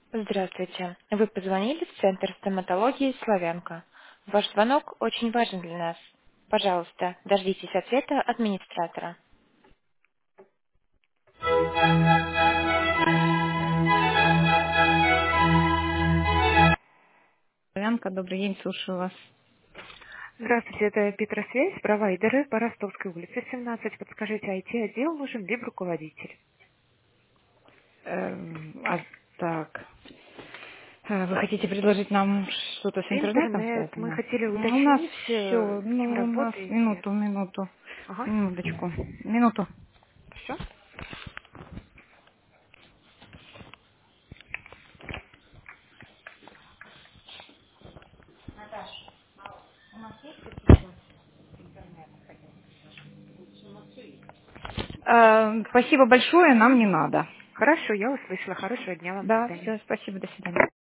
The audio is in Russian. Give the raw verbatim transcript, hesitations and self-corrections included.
Здравствуйте. Вы позвонили в Центр стоматологии «Славянка». Ваш звонок очень важен для нас. Пожалуйста, дождитесь ответа администратора. Славянка, добрый день, слушаю вас. Здравствуйте, это Петросвязь, провайдеры по Ростовской улице семнадцать. Подскажите, ай ти-отдел нужен либо руководитель? Эм, а так, э, вы хотите предложить нам что-то с интернетом Интернет. Мы связано? хотели Ну, у нас уточнить, все, э, с кем ну, у нас, работаете. минуту, минуту, Ага. минуточку, минуту. Все? Э, спасибо большое, нам не надо. Хорошо, я услышала. Хорошего дня вам. До Да, свидания. все, спасибо, до свидания.